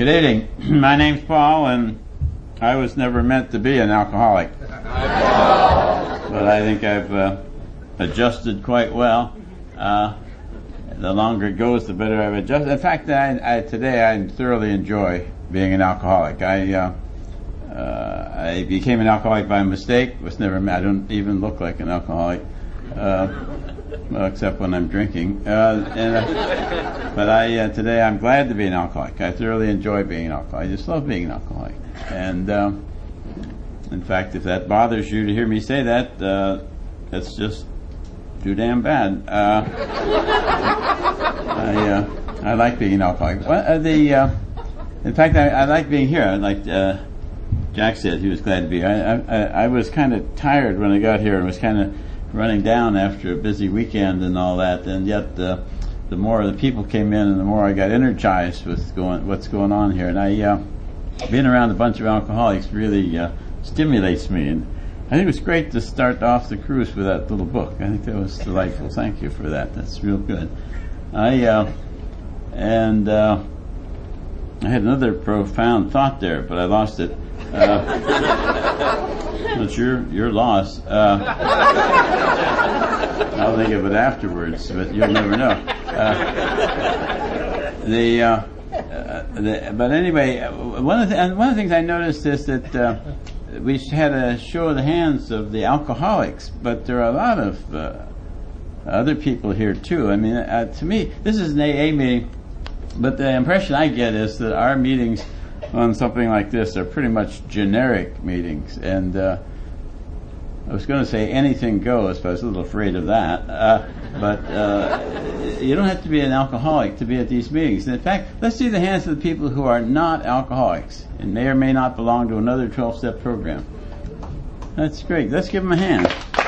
Good evening. My name's Paul, and I was never meant to be an alcoholic. But I think I've adjusted quite well. The longer it goes, the better I've adjusted. In fact, today I thoroughly enjoy being an alcoholic. I became an alcoholic by mistake. I don't even look like an alcoholic, well, except when I'm drinking. But today I'm glad to be an alcoholic. I thoroughly enjoy being an alcoholic. I just love being an alcoholic. And in fact, if that bothers you to hear me say that, that's just too damn bad. I like being an alcoholic. In fact, I like being here. Like Jack said, he was glad to be here. I was kind of tired when I got here and was kind of running down after a busy weekend and all that. And yet, the more the people came in, and the more I got energized with what's going on here. And being around a bunch of alcoholics really stimulates me. And I think it was great to start off the cruise with that little book. I think that was delightful. Thank you for that. That's real good. I had another profound thought there, but I lost it. It's your loss. I'll think of it afterwards, but you'll never know. But anyway, one of the things I noticed is that we had a show of the hands of the alcoholics, but there are a lot of other people here too. I mean, to me, this is an AA meeting, but the impression I get is that our meetings on something like this are pretty much generic meetings. And I was going to say anything goes, but I was a little afraid of that. But you don't have to be an alcoholic to be at these meetings. And in fact, let's see the hands of the people who are not alcoholics and may or may not belong to another 12-step program. That's great. Let's give them a hand.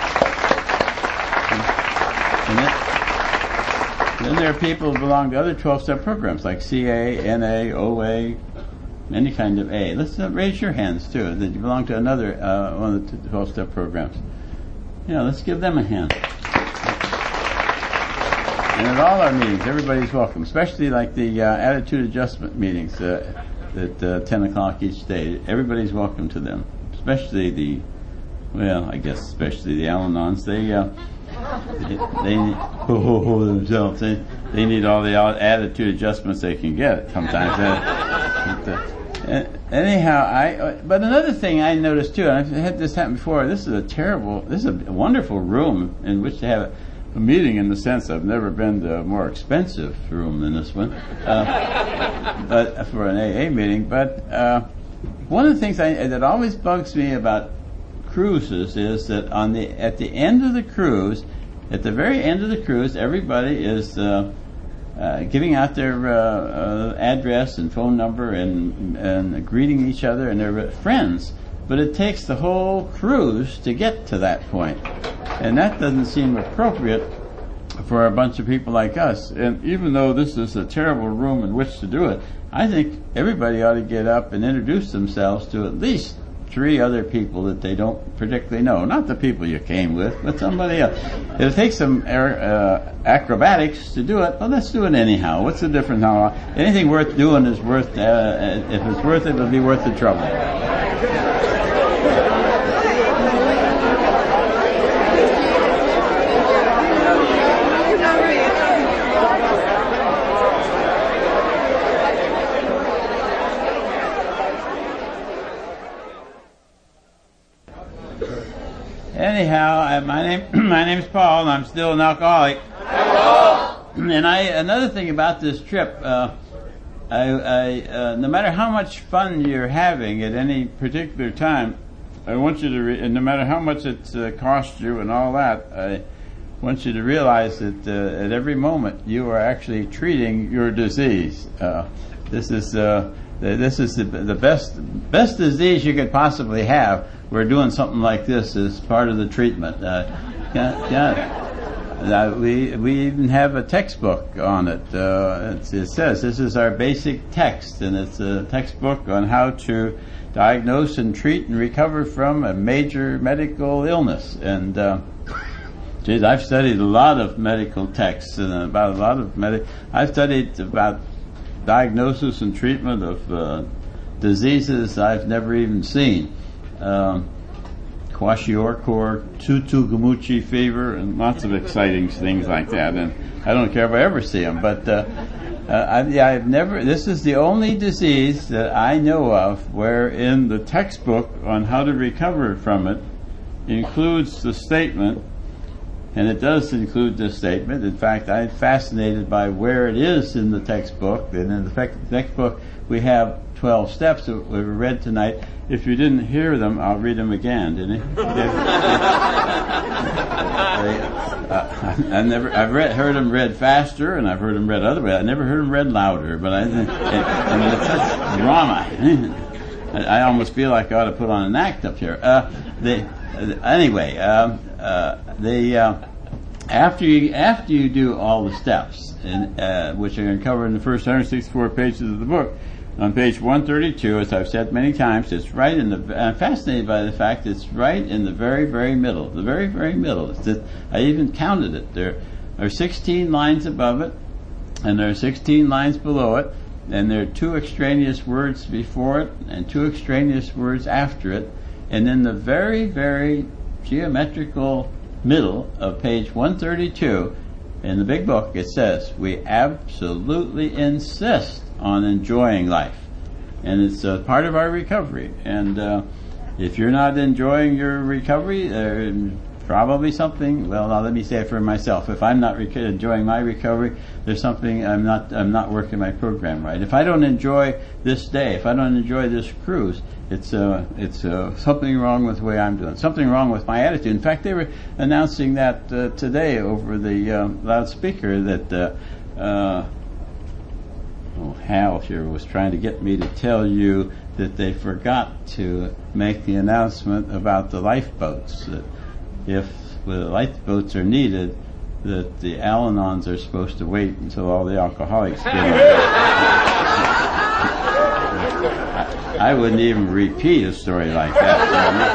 And then there are people who belong to other 12-step programs like CA, NA, OA, any kind of A. Let's raise your hands too, that you belong to another one of the 12-step programs. Let's give them a hand. And at all our meetings, everybody's welcome, especially like the attitude adjustment meetings at 10 o'clock each day. Everybody's welcome to them, especially the Al-Anons. Themselves. They need all the attitude adjustments they can get sometimes. Anyhow, but another thing I noticed too, and I've had this happen before. This is a wonderful room in which to have a meeting. In the sense, I've never been to a more expensive room than this one, but for an AA meeting. But one of the things that always bugs me about cruises is that at the end of the cruise, at the very end of the cruise, everybody is giving out their address and phone number and greeting each other and their friends. But it takes the whole cruise to get to that point. And that doesn't seem appropriate for a bunch of people like us. And even though this is a terrible room in which to do it, I think everybody ought to get up and introduce themselves to at least 3 other people that they don't particularly know. Not the people you came with, but somebody else. It'll take some acrobatics to do it, but let's do it anyhow. What's the difference? Anything worth doing is worth, if it's worth it, it'll be worth the trouble. Anyhow, my name's Paul, and I'm still an alcoholic. And another thing about this trip, no matter how much fun you're having at any particular time, I want you to, and no matter how much it's cost you and all that, I want you to realize that at every moment you are actually treating your disease. This is the best disease you could possibly have. We're doing something like this as part of the treatment. We even have a textbook on it. It says this is our basic text, and it's a textbook on how to diagnose and treat and recover from a major medical illness. And I've studied a lot of medical texts and about a lot of I've studied about diagnosis and treatment of diseases I've never even seen. Kwashiorkor, Tsutsugamuchi fever, and lots of exciting things like that. And I don't care if I ever see them, but I've never. This is the only disease that I know of where in the textbook on how to recover from it includes the statement, and it does include this statement. In fact, I'm fascinated by where it is in the textbook. And in the textbook, we have 12 steps that we read tonight. If you didn't hear them, I'll read them again, didn't I've heard them read faster, and I've heard them read other ways. I never heard them read louder, but I mean, it's such drama. I almost feel like I ought to put on an act up here. After you do all the steps, which are going to cover in the first 164 pages of the book, on page 132, as I've said many times, it's right in the. I'm fascinated by the fact that it's right in the very, very middle. The very, very middle. I even counted it. There are 16 lines above it, and there are 16 lines below it, and there are 2 extraneous words before it, and 2 extraneous words after it, and in the very, very geometrical middle of page 132, in the big book, it says, we absolutely insist on enjoying life. And it's part of our recovery. And if you're not enjoying your recovery, there's probably something, well, now let me say it for myself. If I'm not enjoying my recovery, there's something, I'm not working my program right. If I don't enjoy this day, if I don't enjoy this cruise, it's something wrong with the way I'm doing, something wrong with my attitude. In fact, they were announcing that today over the loudspeaker that Hal here was trying to get me to tell you that they forgot to make the announcement about the lifeboats, that if the lifeboats are needed, that the Al-Anons are supposed to wait until all the alcoholics get on. I wouldn't even repeat a story like that.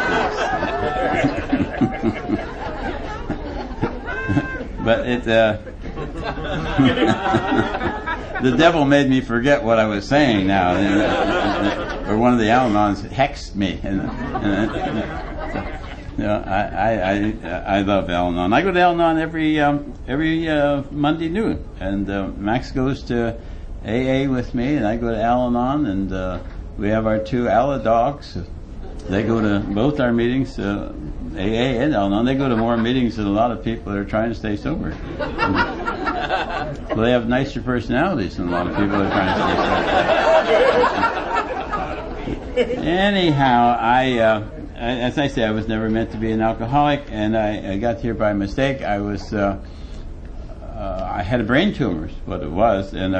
But it, the devil made me forget what I was saying now. Or one of the Al-Anons hexed me. I love Al-Anon. I go to Al-Anon every Monday noon, and Max goes to AA with me, and I go to Al-Anon, and we have our 2 Alla dogs. They go to both our meetings, AA and Al-Anon. They go to more meetings than a lot of people that are trying to stay sober. Well, they have nicer personalities than a lot of people that are trying to stay sober. Anyhow, as I say, I was never meant to be an alcoholic, and I got here by mistake. I had a brain tumor, is what it was, and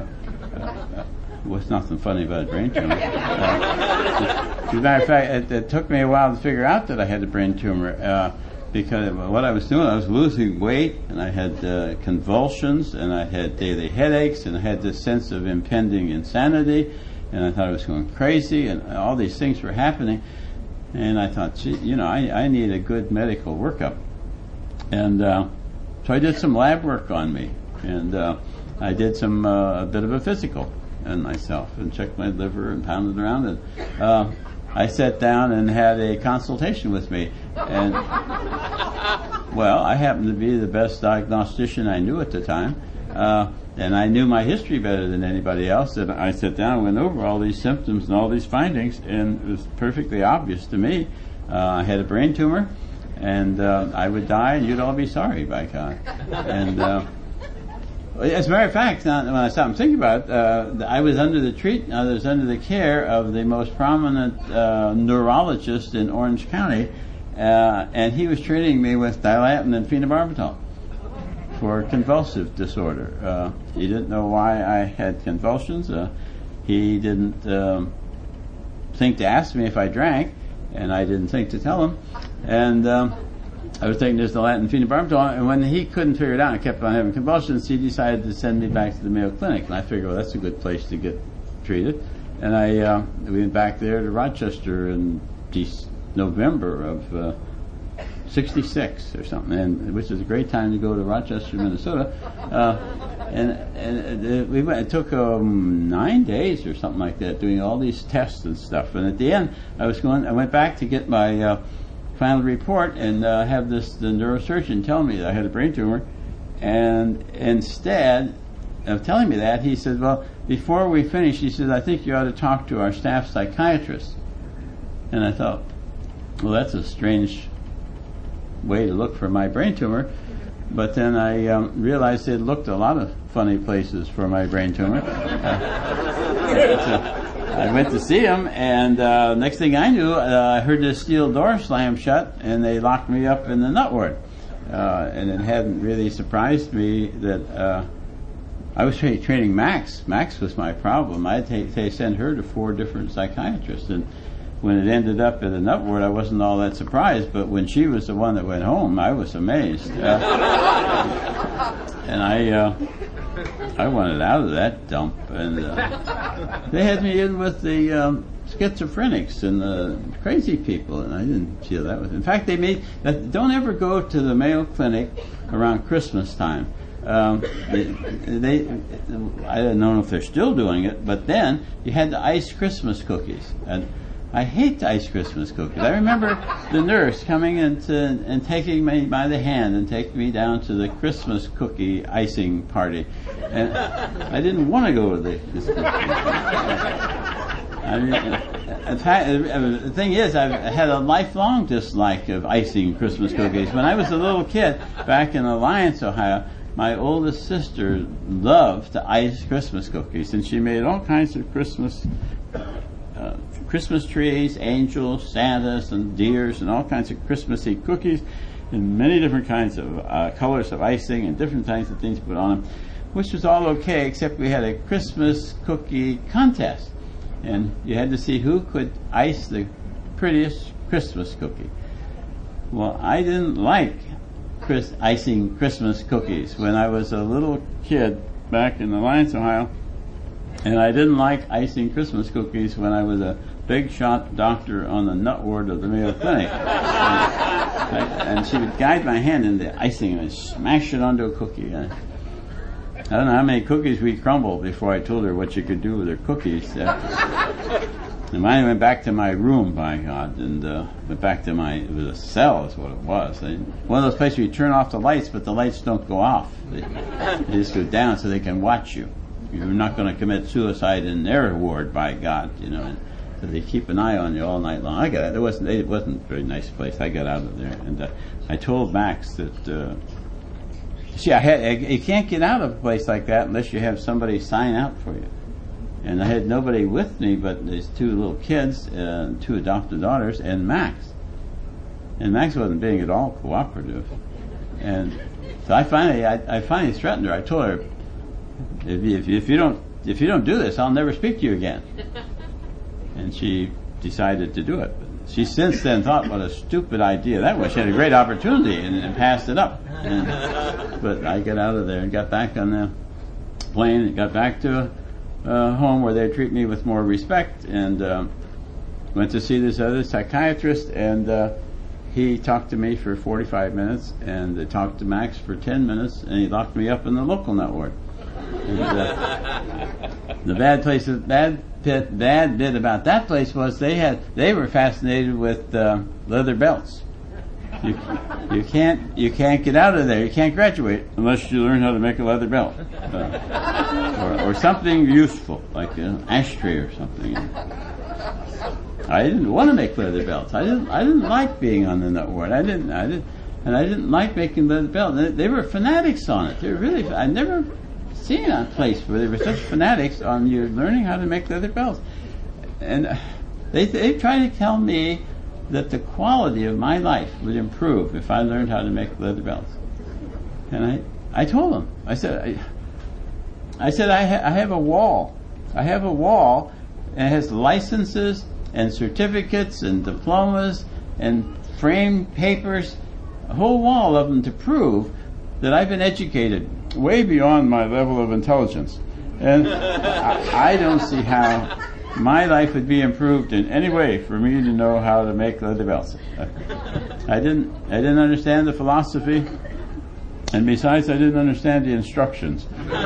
was nothing funny about a brain tumor. As a matter of fact, it took me a while to figure out that I had a brain tumor, because what I was doing, I was losing weight, and I had convulsions, and I had daily headaches, and I had this sense of impending insanity, and I thought I was going crazy, and all these things were happening. And I thought, gee, I need a good medical workup. And so I did some lab work on me, and I did a bit of a physical on myself, and checked my liver and pounded around, and I sat down and had a consultation with me. And well, I happened to be the best diagnostician I knew at the time, and I knew my history better than anybody else. And I sat down and went over all these symptoms and all these findings, and it was perfectly obvious to me. I had a brain tumor, and I would die, and you'd all be sorry, by God. And as a matter of fact, when I stopped and think about it, I was under the care of the most prominent neurologist in Orange County, and he was treating me with Dilantin and phenobarbital for convulsive disorder. He didn't know why I had convulsions. He didn't think to ask me if I drank, and I didn't think to tell him. And I was taking this Dilantin and phenobarbital, and when he couldn't figure it out and kept on having convulsions, he decided to send me back to the Mayo Clinic. And I figured, well, that's a good place to get treated. And we went back there to Rochester in November of 66 or something, and which is a great time to go to Rochester, Minnesota. And we went. It took 9 days or something like that, doing all these tests and stuff. And at the end, I went back to get my final report and have the neurosurgeon tell me that I had a brain tumor. And instead of telling me that, he said, "Well, before we finish," he said, "I think you ought to talk to our staff psychiatrist." And I thought, well, that's a strange way to look for my brain tumor. But then I realized they'd looked a lot of funny places for my brain tumor. I went to see him, and next thing I knew, I heard this steel door slam shut, and they locked me up in the nut ward. And it hadn't really surprised me that I was training Max. Max was my problem. I had to send her to 4 different psychiatrists, and when it ended up at the nut ward, I wasn't all that surprised, but when she was the one that went home, I was amazed. And I wanted out of that dump, and they had me in with the schizophrenics and the crazy people, and I didn't feel that was. In fact, they made that. Don't ever go to the Mayo Clinic around Christmas time. I don't know if they're still doing it, but then you had the iced Christmas cookies, and I hate iced Christmas cookies. I remember the nurse coming in and taking me by the hand and taking me down to the Christmas cookie icing party, and I didn't want to go to this cookie. I mean, in fact, the thing is, I've had a lifelong dislike of icing Christmas cookies. When I was a little kid back in Alliance, Ohio, my oldest sister loved to ice Christmas cookies, and she made all kinds of Christmas trees, angels, Santas, and deers, and all kinds of Christmassy cookies, and many different kinds of colors of icing and different kinds of things put on them, which was all okay, except we had a Christmas cookie contest, and you had to see who could ice the prettiest Christmas cookie. Well, I didn't like icing Christmas cookies when I was a little kid back in Alliance, Ohio, and I didn't like icing Christmas cookies when I was a big shot doctor on the nut ward of the Mayo Clinic. And she would guide my hand in the icing and I'd smash it onto a cookie. I don't know how many cookies we crumbled before I told her what she could do with her cookies. And mine went back to my room, by God, and went back to it was a cell is what it was. One of those places where you turn off the lights, but the lights don't go off. They just go down so they can watch you. You're not going to commit suicide in their ward, by God, you know. So they keep an eye on you all night long. I got it. It wasn't a very nice place. I got out of there, and I told Max that. You can't get out of a place like that unless you have somebody sign out for you. And I had nobody with me but these 2 little kids, 2 adopted daughters, and Max. And Max wasn't being at all cooperative. And so I finally threatened her. I told her, if you don't do this, I'll never speak to you again. And she decided to do it. She since then thought, what a stupid idea that was. She had a great opportunity and passed it up. But I got out of there and got back on the plane and got back to home where they treat me with more respect, and went to see this other psychiatrist, and he talked to me for 45 minutes, and they talked to Max for 10 minutes, and he locked me up in the local nut ward. And, the bad bit about that place was they were fascinated with leather belts. You can't get out of there. You can't graduate unless you learn how to make a leather belt, or something useful like an ashtray or something. I didn't want to make leather belts. I didn't like being on the nut ward. I didn't like making leather belts. They were fanatics on it. They were really. I never seen a place where they were such fanatics on you learning how to make leather belts, and they tried to tell me that the quality of my life would improve if I learned how to make leather belts. And I told them, I said I have a wall. I have a wall, and it has licenses and certificates and diplomas and framed papers, a whole wall of them to prove that I've been educated way beyond my level of intelligence. And I don't see how my life would be improved in any way for me to know how to make leather belts. I didn't understand the philosophy, and besides, I didn't understand the instructions.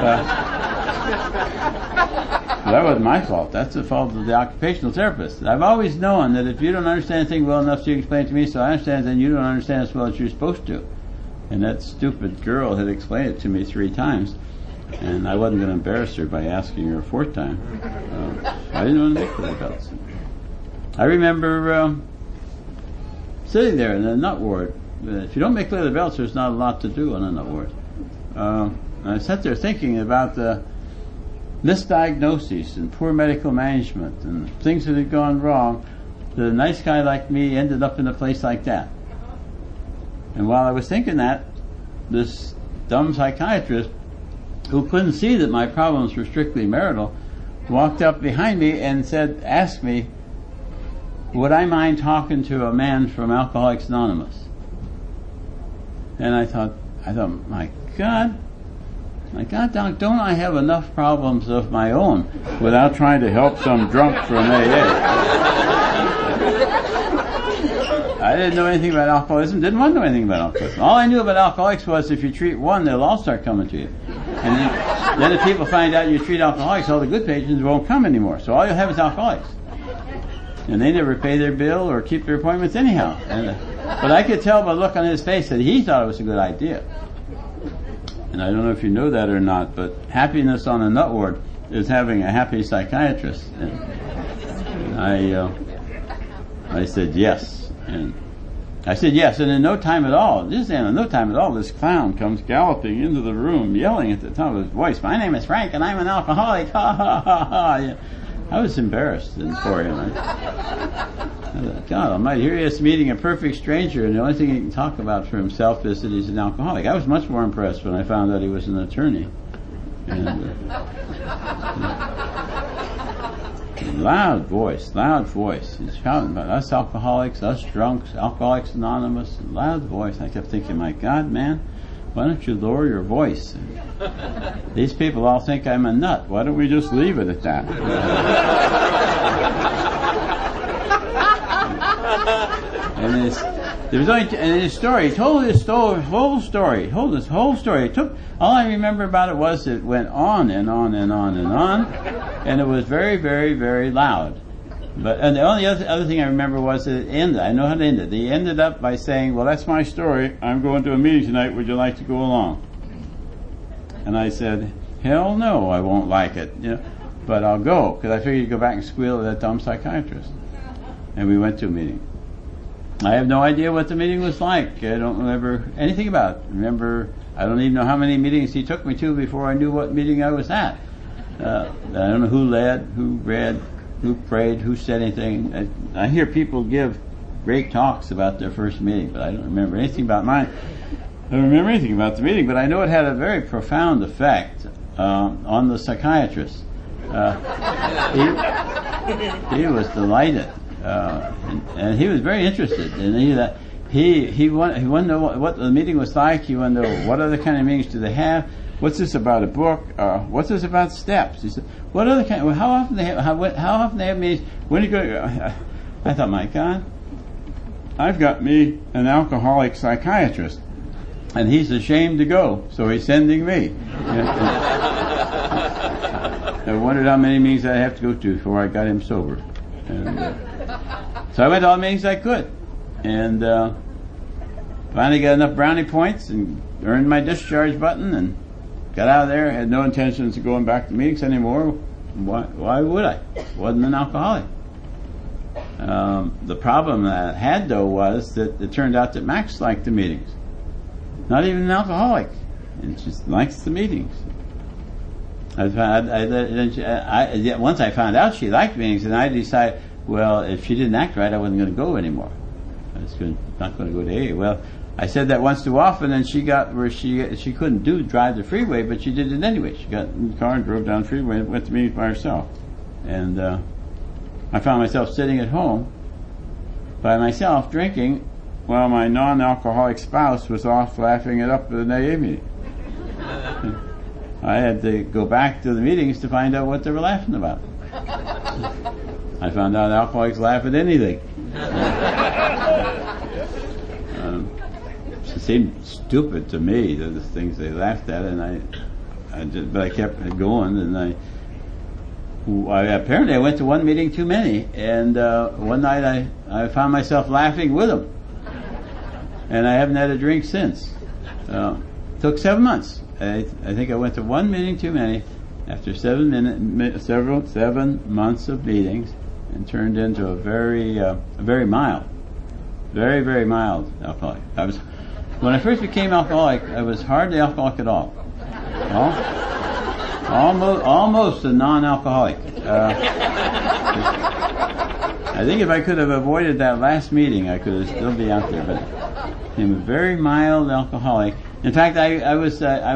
That wasn't my fault. That's the fault of the occupational therapist. I've always known that if you don't understand anything well enough, so you explain it to me so I understand, then you don't understand as well as you're supposed to. And that stupid girl had explained it to me 3 times, and I wasn't going to embarrass her by asking her a 4th time. I didn't want to make leather belts. I remember sitting there in the nut ward. If you don't make leather belts, there's not a lot to do on a nut ward. I sat there thinking about the misdiagnoses and poor medical management and things that had gone wrong. The nice guy like me ended up in a place like that. And while I was thinking that, this dumb psychiatrist, who couldn't see that my problems were strictly marital, walked up behind me and asked me, would I mind talking to a man from Alcoholics Anonymous? And I thought, my God, Doc, don't I have enough problems of my own without trying to help some drunk from AA? I didn't know anything about alcoholism, didn't want to know anything about alcoholism. All I knew about alcoholics was if you treat one, they'll all start coming to you. And then if people find out you treat alcoholics, all the good patients won't come anymore. So all you'll have is alcoholics. And they never pay their bill or keep their appointments anyhow. But I could tell by the look on his face that he thought it was a good idea. And I don't know if you know that or not, but happiness on a nut ward is having a happy psychiatrist. And I said yes. And I said yes, and in no time at all, this clown comes galloping into the room, yelling at the top of his voice, "My name is Frank, and I'm an alcoholic." Ha ha ha ha! Yeah. I was embarrassed for him. I thought, God Almighty, here he is meeting a perfect stranger, and the only thing he can talk about for himself is that he's an alcoholic. I was much more impressed when I found out he was an attorney. And, loud voice. He's shouting about us alcoholics, us drunks, Alcoholics Anonymous, loud voice. I kept thinking, my God, man, why don't you lower your voice? These people all think I'm a nut. Why don't we just leave it at that? And his story, he told his whole story. All I remember about it was it went on and on and on and on, and it was very, very, very loud. And the only other thing I remember was that it ended. I know how to end it. He ended up by saying, "Well, that's my story. I'm going to a meeting tonight. Would you like to go along?" And I said, "Hell no, I won't like it. But I'll go because I figured you'd go back and squeal at that dumb psychiatrist." And we went to a meeting. I have no idea what the meeting was like. I don't remember anything about it. I don't even know how many meetings he took me to before I knew what meeting I was at. I don't know who led, who read, who prayed, who said anything. I hear people give great talks about their first meeting, but I don't remember anything about mine. I don't remember anything about the meeting, but I know it had a very profound effect on the psychiatrist. He was delighted. And he was very interested, and he wanted to know what the meeting was like. He wanted to know what other kind of meetings do they have. What's this about a book? What's this about steps? He said, "What other kind? How often they have meetings? When do you go?" I thought, my God, I've got me an alcoholic psychiatrist, and he's ashamed to go, so he's sending me. I wondered how many meetings I'd have to go to before I got him sober. And, so I went to all the meetings I could, and finally got enough brownie points and earned my discharge button and got out of there. Had no intentions of going back to meetings anymore. Why would I? Wasn't an alcoholic. The problem that I had, though, was that it turned out that Max liked the meetings. Not even an alcoholic. He just likes the meetings. Once I found out she liked meetings, and I decided, well, if she didn't act right, I wasn't going to go anymore. I was not going to go to AA. Well, I said that once too often, and she got where she couldn't drive the freeway, but she did it anyway. She got in the car and drove down the freeway and went to meetings by herself. And I found myself sitting at home by myself drinking while my non-alcoholic spouse was off laughing it up at an AA meeting. I had to go back to the meetings to find out what they were laughing about. I found out alcoholics laugh at anything. It seemed stupid to me, the things they laughed at, and but I kept going, and apparently I went to one meeting too many, and one night I found myself laughing with them, and I haven't had a drink since. Took 7 months. I think I went to one meeting too many after 7 months of meetings, and turned into a very mild, very mild alcoholic. When I first became alcoholic, I was hardly alcoholic at all. Almost a non-alcoholic. I think if I could have avoided that last meeting, I could have still be out there. But I'm a very mild alcoholic. In fact, I was a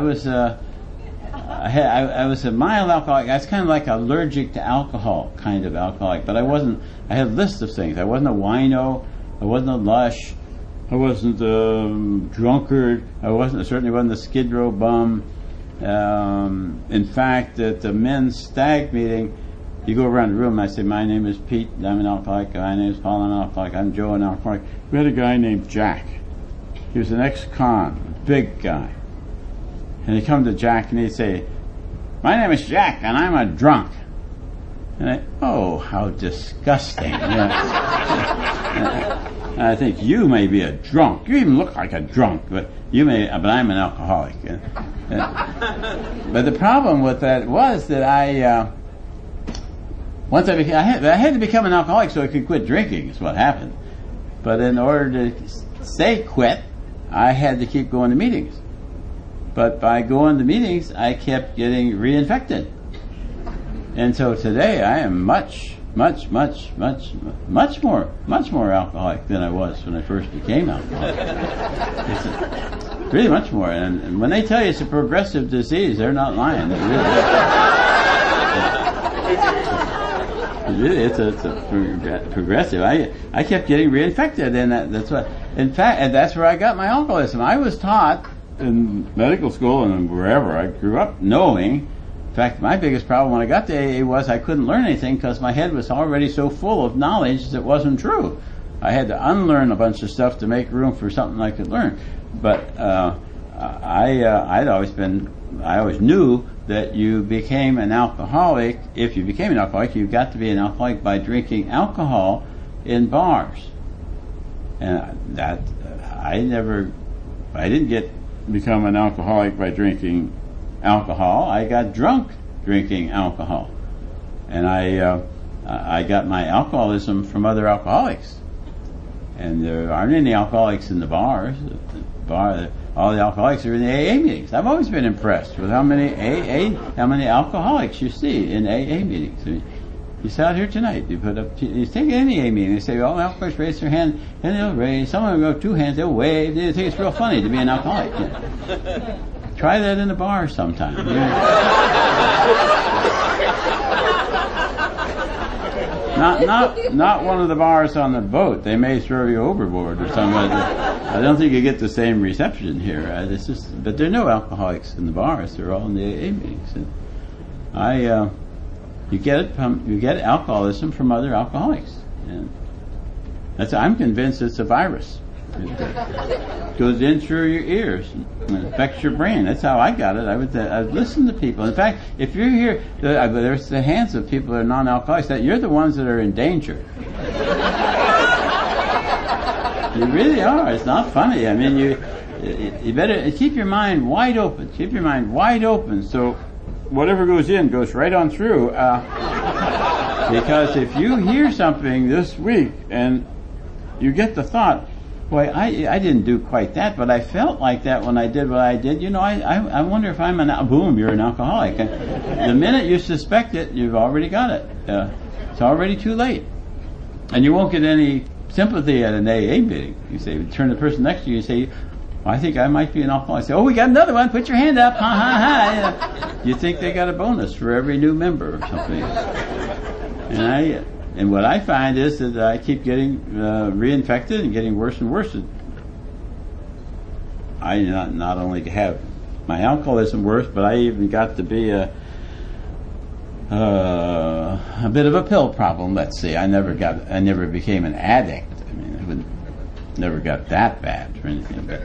mild alcoholic. I was kind of like allergic to alcohol kind of alcoholic, but I wasn't. I had lists of things. I wasn't a wino. I wasn't a lush. I wasn't a drunkard. I certainly wasn't a Skid Row bum. In fact, at the men's stag meeting, you go around the room and I say, my name is Pete, I'm an alcoholic. My name is Paul, I'm an alcoholic. I'm Joe, an alcoholic. We had a guy named Jack. He was an ex-con, a big guy. And he'd come to Jack and he'd say, my name is Jack and I'm a drunk. And how disgusting. And I think, you may be a drunk. You even look like a drunk, but I'm an alcoholic. But the problem with that was that I had to become an alcoholic so I could quit drinking, is what happened. But in order to say quit, I had to keep going to meetings. But by going to meetings, I kept getting reinfected. And so today I am much more alcoholic than I was when I first became alcoholic. It's really much more. And when they tell you it's a progressive disease, they're not lying. It really is. It's a progressive. I kept getting reinfected, and that's what. In fact, and that's where I got my alcoholism. I was taught in medical school and wherever I grew up knowing. In fact, my biggest problem when I got to AA was I couldn't learn anything because my head was already so full of knowledge that wasn't true. I had to unlearn a bunch of stuff to make room for something I could learn. But I always knew that you became an alcoholic. If you became an alcoholic, you got to be an alcoholic by drinking alcohol in bars. And that I didn't become an alcoholic by drinking alcohol. I got drunk drinking alcohol, and I got my alcoholism from other alcoholics. And there aren't any alcoholics in the bars. All the alcoholics are in the AA meetings. I've always been impressed with how many alcoholics you see in AA meetings. I mean, you sat here tonight. You take any AA meeting. They say, all alcoholics raise their hand, and they'll raise. Some of them go 2 hands. They'll wave. They think it's real funny to be an alcoholic. Yeah. Try that in a bar sometime. Not one of the bars on the boat. They may throw you overboard or something. I don't think you get the same reception here. But there are no alcoholics in the bars. They're all in the AA meetings. And you get alcoholism from other alcoholics, and I'm convinced it's a virus. It goes in through your ears and affects your brain. That's how I got it. I would listen to people. In fact, if you're here, there's the hands of people that are non-alcoholics. That you're the ones that are in danger. You really are. It's not funny. I mean, you better keep your mind wide open. Keep your mind wide open so whatever goes in goes right on through. Because if you hear something this week and you get the thought, boy, I didn't do quite that, but I felt like that when I did what I did. I wonder if I'm boom, you're an alcoholic. And the minute you suspect it, you've already got it. It's already too late. And you won't get any sympathy at an AA meeting. You say, turn the person next to you and say, I think I might be an alcoholic. I say, we got another one, put your hand up, ha ha ha. You think they got a bonus for every new member or something. And what I find is that I keep getting reinfected and getting worse and worse. I not only have my alcoholism worse, but I even got to be a bit of a pill problem, let's say. I never became an addict. I mean, never got that bad or anything. But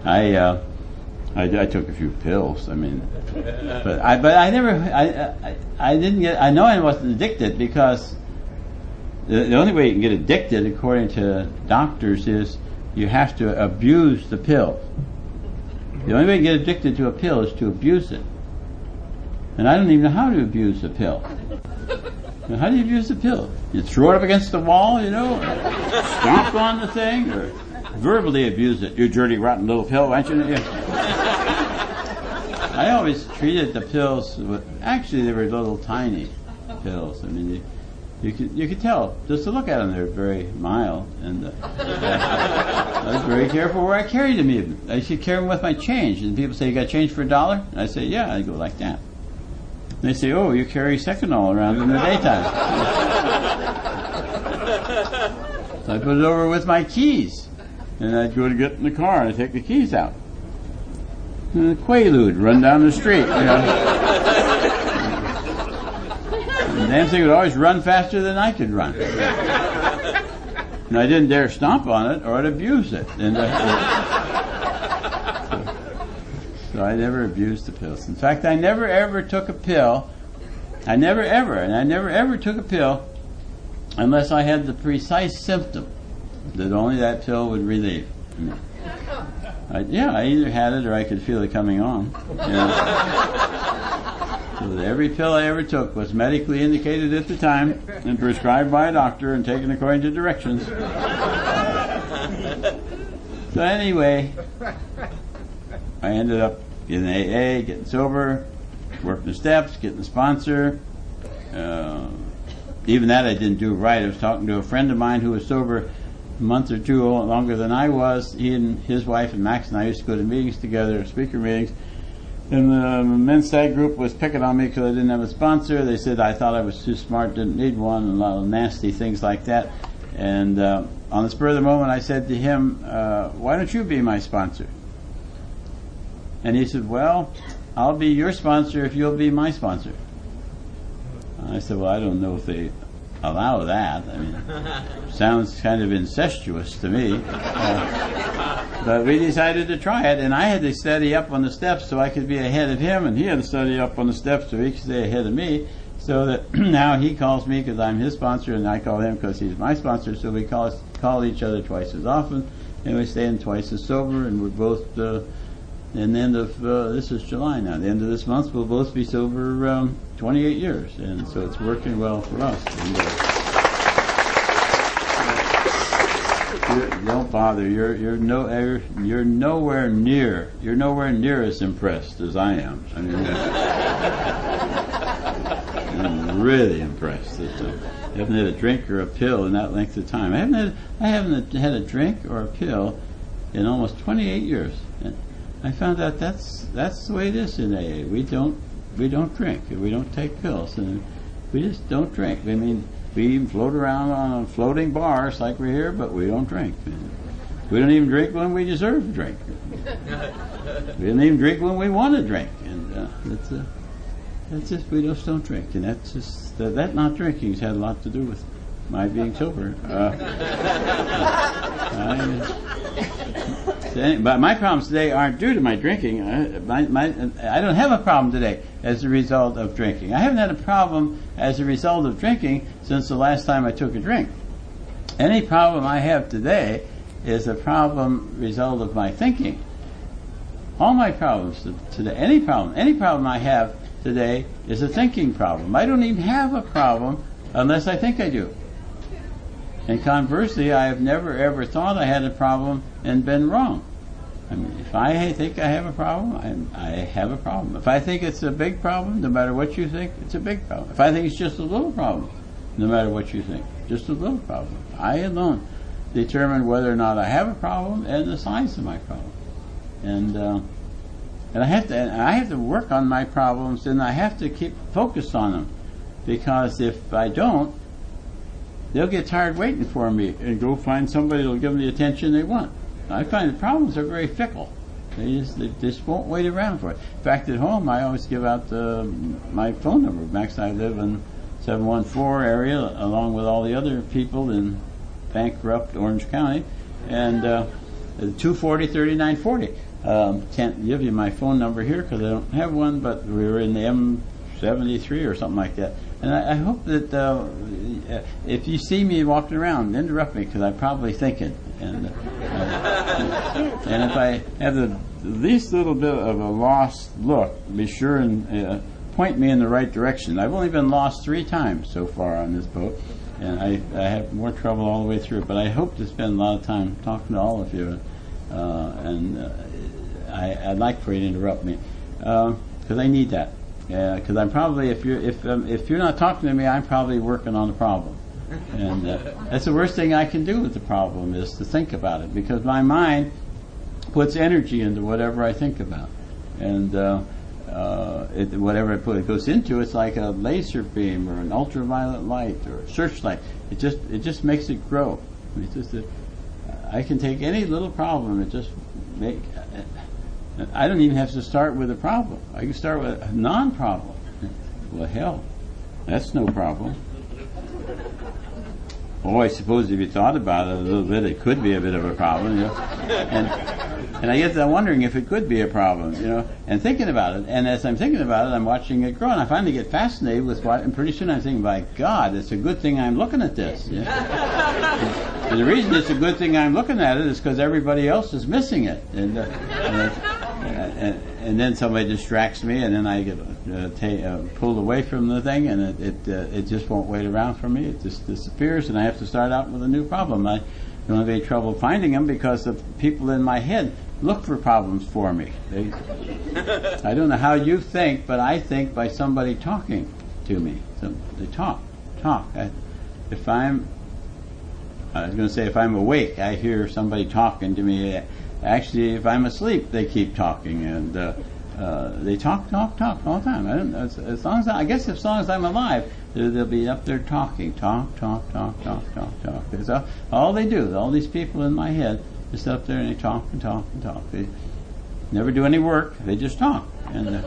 I took a few pills. I mean, but I didn't get. I know I wasn't addicted because the only way you can get addicted, according to doctors, is you have to abuse the pill. The only way to get addicted to a pill is to abuse it. And I don't even know how to abuse the pill. Now, how do you abuse the pill? You throw it up against the wall, or stomp on the thing, or verbally abuse it. You dirty, rotten little pill, why don't you? I always treated the pills actually they were little tiny pills. I mean, you could tell just to look at them. They're very mild, and I was very careful where I carried them. Even I should carry them with my change. And people say, "You got change for $1?" And I say, "Yeah." I go like that. And they say, "Oh, you carry Seconal around in the daytime." So I put it over with my keys, and I'd go to get in the car and I'd take the keys out. And the Quaalude run down the street. The damn thing would always run faster than I could run. And I didn't dare stomp on it or I'd abuse it. And so I never abused the pills. In fact, I never ever took a pill. I never ever took a pill unless I had the precise symptom that only that pill would relieve. I either had it or I could feel it coming on. So that every pill I ever took was medically indicated at the time and prescribed by a doctor and taken according to directions. So anyway, I ended up in AA, getting sober, working the steps, getting a sponsor. Even that I didn't do right. I was talking to a friend of mine who was sober a month or two longer than I was. He and his wife and Max and I used to go to meetings together, speaker meetings. And the men's side group was picking on me because I didn't have a sponsor. They said I thought I was too smart, didn't need one, and a lot of nasty things like that. And on the spur of the moment, I said to him, "Why don't you be my sponsor?" And he said, "Well, I'll be your sponsor if you'll be my sponsor." I said, "Well, I don't know if they allow that. I mean, sounds kind of incestuous to me." But we decided to try it, and I had to study up on the steps so I could be ahead of him, and he had to study up on the steps so he could stay ahead of me, so that now he calls me because I'm his sponsor, and I call him because he's my sponsor, so we call each other twice as often, and we stay in twice as sober, and we're both, in the end of, this is July now, the end of this month, we'll both be sober 28 years, and so it's working well for us. And, don't bother. You're nowhere near as impressed as I am. I mean, I'm really impressed that I haven't had a drink or a pill in that length of time. I haven't had a drink or a pill in almost 28 years. And I found out that's the way it is in AA. We don't drink. We don't take pills, and we just don't drink. I mean, we even float around on floating bars like we're here, but we don't drink. We don't even drink when we deserve to drink. We don't even drink when we want to drink, and that's just we just don't drink, and that's just that not drinking has had a lot to do with my being sober. But my problems today aren't due to my drinking. I don't have a problem today as a result of drinking. I haven't had a problem as a result of drinking since the last time I took a drink. Any problem I have today is a result of my thinking. All my problems today, any problem I have today is a thinking problem. I don't even have a problem unless I think I do. And conversely, I have never ever thought I had a problem and been wrong. I mean, if I think I have a problem, I have a problem. If I think it's a big problem, no matter what you think, it's a big problem. If I think it's just a little problem, no matter what you think, just a little problem. I alone determine whether or not I have a problem and the size of my problem. And I have to work on my problems, and I have to keep focused on them, because if I don't, they'll get tired waiting for me and go find somebody that'll give them the attention they want. I find the problems are very fickle. They just won't wait around for it. In fact, at home, I always give out my phone number. Max and I live in 714 area, along with all the other people in bankrupt Orange County, and 240-3940. Can't give you my phone number here because I don't have one, but we were in the M73 or something like that. And I hope that if you see me walking around, interrupt me because I'm probably thinking. And if I have the least little bit of a lost look, be sure and point me in the right direction. I've only been lost 3 times so far on this boat, and I have more trouble all the way through. But I hope to spend a lot of time talking to all of you, I'd like for you to interrupt me because I need that. Because I'm probably, if you're not talking to me, I'm probably working on the problem, and that's the worst thing I can do with the problem is to think about it, because my mind puts energy into whatever I think about, and whatever I put it goes into, it's like a laser beam or an ultraviolet light or a searchlight. It just makes it grow. I can take any little problem and just make. I don't even have to start with a problem. I can start with a non-problem. Well, hell, that's no problem. Oh, I suppose if you thought about it a little bit, it could be a bit of a problem, And I guess I'm wondering if it could be a problem, and thinking about it. And as I'm thinking about it, I'm watching it grow, and I finally get fascinated with what. And pretty soon I'm thinking, by God, it's a good thing I'm looking at this. And the reason it's a good thing I'm looking at it is because everybody else is missing it, and then somebody distracts me, and then I get pulled away from the thing, and it just won't wait around for me. It just disappears, and I have to start out with a new problem. I don't have any trouble finding them because the people in my head look for problems for me. I don't know how you think, but I think by somebody talking to me. So they talk. If I'm awake, I hear somebody talking to me. Actually, if I'm asleep, they keep talking, and they talk all the time. As long as I'm alive, they'll be up there talking, talk. Because all they do, all these people in my head, just up there and they talk and talk. They never do any work; they just talk. And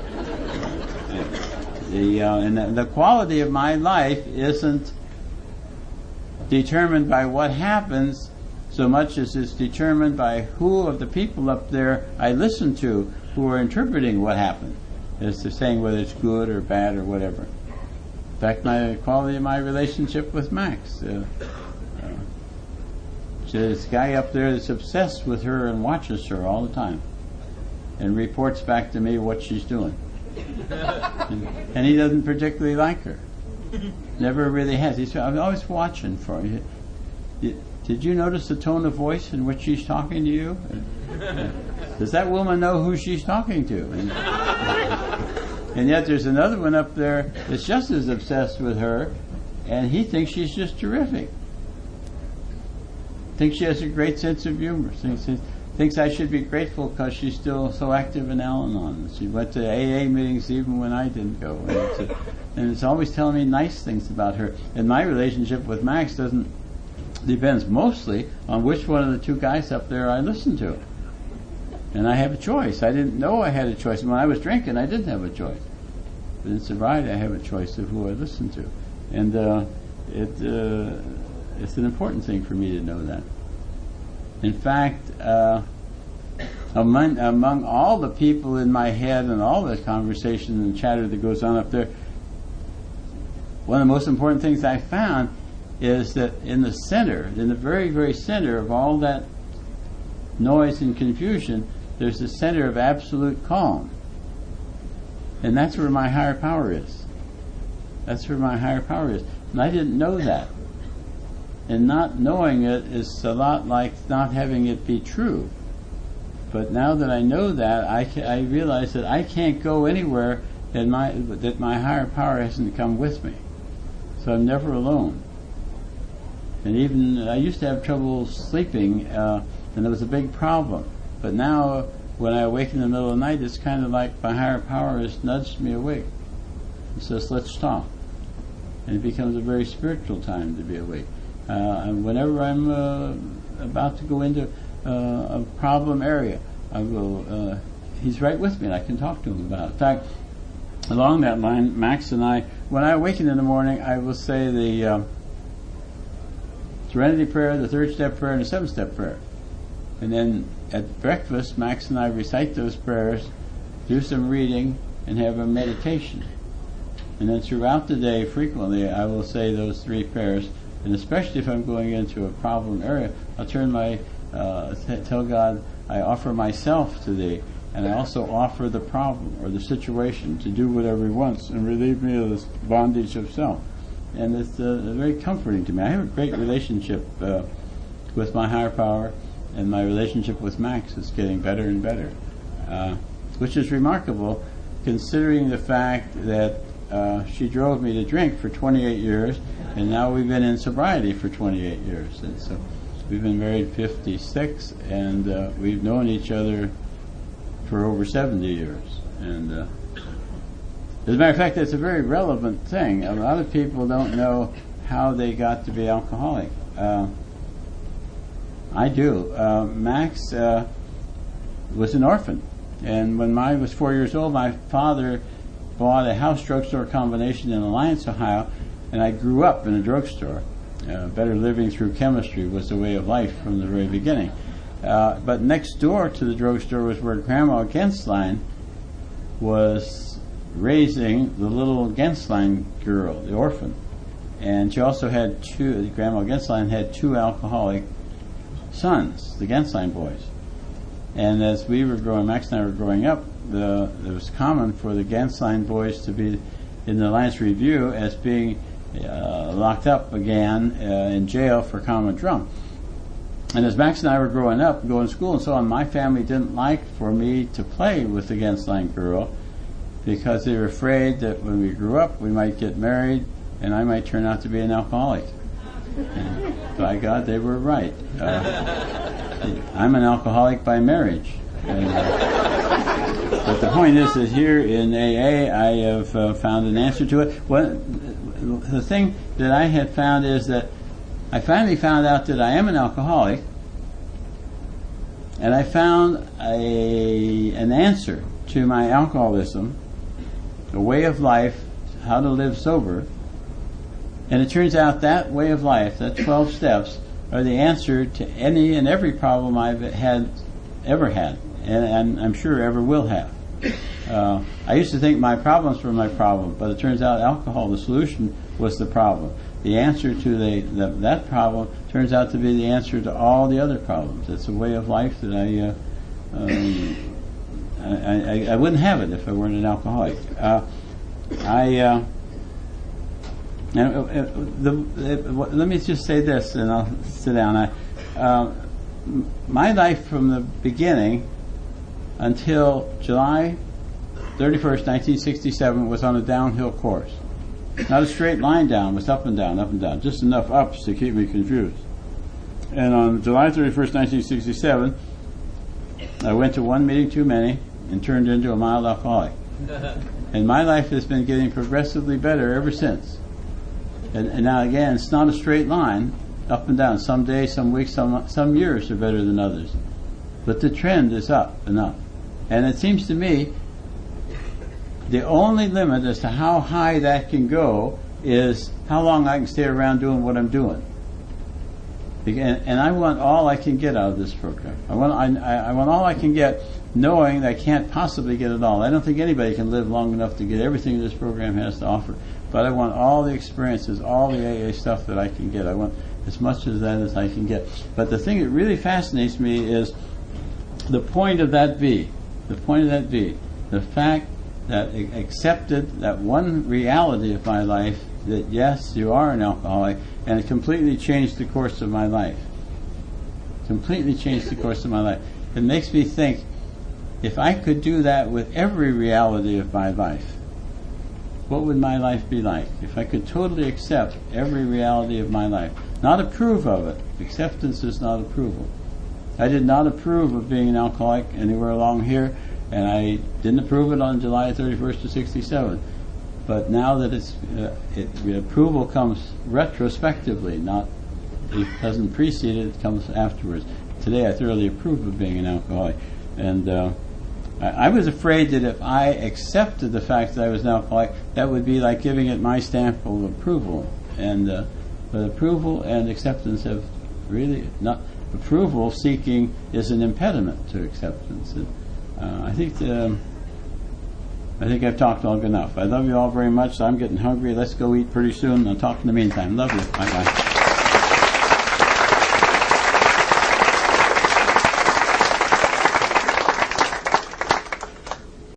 the quality of my life isn't determined by what happens so much as it's determined by who of the people up there I listen to who are interpreting what happened. As to saying whether it's good or bad or whatever. In fact, my quality of my relationship with Max. There's this guy up there that's obsessed with her and watches her all the time and reports back to me what she's doing. And he doesn't particularly like her. Never really has. I'm always watching for you. Did you notice the tone of voice in which she's talking to you? Does that woman know who she's talking to? And yet there's another one up there that's just as obsessed with her, and he thinks she's just terrific. Thinks she has a great sense of humor. Thinks I should be grateful because she's still so active in Al-Anon. She went to AA meetings even when I didn't go. And it's always telling me nice things about her. And my relationship with Max depends mostly on which one of the 2 guys up there I listen to. And I have a choice. I didn't know I had a choice. When I was drinking, I didn't have a choice. But in sobriety, I have a choice of who I listen to. And it's an important thing for me to know that. In fact, among all the people in my head and all the conversation and chatter that goes on up there, one of the most important things I found is that in the center, in the very, very center of all that noise and confusion, there's a center of absolute calm. And that's where my higher power is. That's where my higher power is. And I didn't know that. And not knowing it is a lot like not having it be true. But now that I know that, I realize that I can't go anywhere that my higher power hasn't come with me. So I'm never alone. And even I used to have trouble sleeping, and it was a big problem. But now, when I awake in the middle of the night, it's kind of like my higher power has nudged me awake. It says, let's talk. And it becomes a very spiritual time to be awake. And whenever I'm about to go into a problem area, I will. He's right with me, and I can talk to him about it. In fact, along that line, Max and I, when I awaken in the morning, I will say the Serenity Prayer, the third step prayer, and the seventh step prayer. And then at breakfast, Max and I recite those prayers, do some reading, and have a meditation. And then throughout the day, frequently, I will say those three prayers. And especially if I'm going into a problem area, I'll turn tell God, I offer myself to Thee, and I also offer the problem or the situation to do whatever He wants and relieve me of this bondage of self. And it's very comforting to me. I have a great relationship with my higher power, and my relationship with Max is getting better and better, which is remarkable considering the fact that she drove me to drink for 28 years, and now we've been in sobriety for 28 years. And so we've been married 56, and we've known each other for over 70 years. And as a matter of fact, that's a very relevant thing. A lot of people don't know how they got to be alcoholic. I do. Max was an orphan, and when I was 4 years old, my father bought a house drugstore combination in Alliance, Ohio, and I grew up in a drugstore. Better living through chemistry was the way of life from the very beginning. But next door to the drugstore was where Grandma Genslein was raising the little Genslein girl, the orphan. And she also had Grandma Genslein had two alcoholic sons, the Genslein boys. And as we were growing, Max and I were growing up, it was common for the Genslein boys to be in the Alliance Review as being locked up again in jail for common drunk. And as Max and I were growing up, going to school and so on, my family didn't like for me to play with the Genslein girl because they were afraid that when we grew up, we might get married and I might turn out to be an alcoholic. And by God, they were right. I'm an alcoholic by marriage. But the point is that here in AA, I have found an answer to it. The thing that I had found is that I finally found out that I am an alcoholic, and I found an answer to my alcoholism, a way of life, how to live sober. And it turns out that way of life, that 12 steps, are the answer to any and every problem I've ever had, and I'm sure ever will have. I used to think my problems were my problem, but it turns out alcohol, the solution, was the problem. The answer to that problem turns out to be the answer to all the other problems. It's a way of life that I wouldn't have it if I weren't an alcoholic. Let me just say this, and I'll sit down. My life from the beginning until July 31st, 1967, was on a downhill course. Not a straight line down, it was up and down, just enough ups to keep me confused. And on July 31st, 1967, I went to one meeting too many and turned into a mild alcoholic. And my life has been getting progressively better ever since. And now again, it's not a straight line, up and down. Some days, some weeks, some years are better than others. But the trend is up and up. And it seems to me the only limit as to how high that can go is how long I can stay around doing what I'm doing. And I want all I can get out of this program. I want all I can get, knowing that I can't possibly get it all. I don't think anybody can live long enough to get everything this program has to offer. But I want all the experiences, all the AA stuff that I can get. I want as much of that as I can get. But the thing that really fascinates me is the point of that V. The point of that V. The fact that it accepted that one reality of my life, that yes, you are an alcoholic, and it completely changed the course of my life. Completely changed the course of my life. It makes me think, if I could do that with every reality of my life, what would my life be like? If I could totally accept every reality of my life. Not approve of it. Acceptance is not approval. I did not approve of being an alcoholic anywhere along here, and I didn't approve it on July 31st of 67. But now that the approval comes retrospectively, it doesn't precede it, it comes afterwards. Today I thoroughly approve of being an alcoholic. And I was afraid that if I accepted the fact that I was an alcoholic, that would be like giving it my stamp of approval. And but approval and acceptance have really not. Approval seeking is an impediment to acceptance. And, I think I've talked long enough. I love you all very much. I'm getting hungry. Let's go eat pretty soon. I'll talk in the meantime. Love you. Bye bye.